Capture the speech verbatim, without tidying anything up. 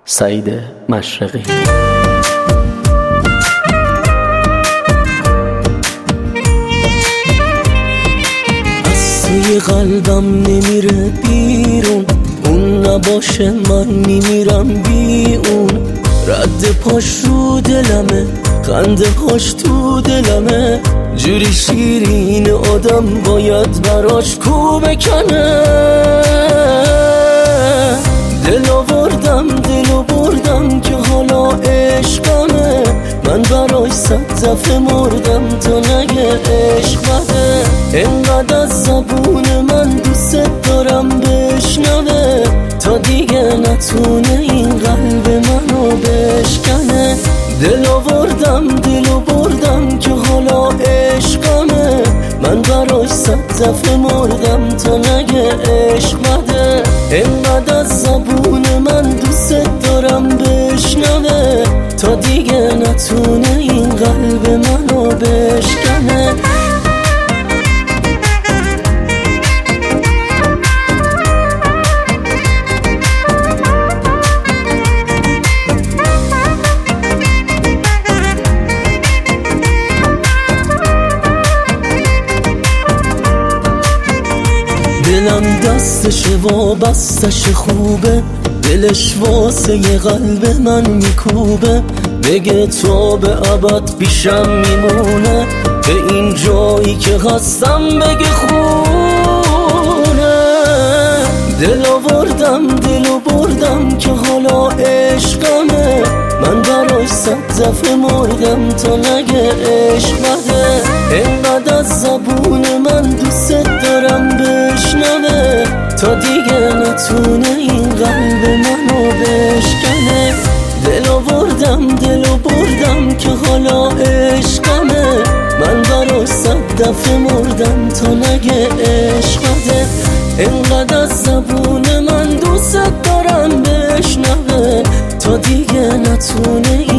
سعید مشرقی. از توی قلبم نمیره بیرون، اون نباشه من میمیرم بی اون. رد پاش رو دلمه، خنده هاش تو دلمه، جوری شیرین آدم باید براش کو بکنه. دل آوردم دلو بردم که حالا عشقمه، من براش صد دفعه مردم تا نگه عشق بده. انقدر از زبون من دوست دارم بشنوه، تا دیگه نتونه این قلب منو بشکنه. دل آوردم دلو بردم که حالا عشقمه، من براش صد دفعه مردم تا نگه عشق بده. انقدر از زبون من دوست دارم بشنوه، تا دیگه نتونه این قلب منو بشکنه. دلم دستش وابستش خوبه، دلش واسه یه قلب من میکوبه. بگه تا به ابد پیشم میمونه، به این جایی که هستم بگه خونه. دل آوردم دلو بردم که حالا عشقمه، من براش صد دفعه مردم تا نگه عشق بده. انقدر از زبون من دوست دارم بشنوه، تا دیگه نتونه این قلب منو بشکنه. دل آوردم دلو بردم که حالا عشقمه، من براش صد دفعه مردم تا نگه عشق بده. انقدر از زبون من دوست دارم بشنوه، تا دیگه نتونه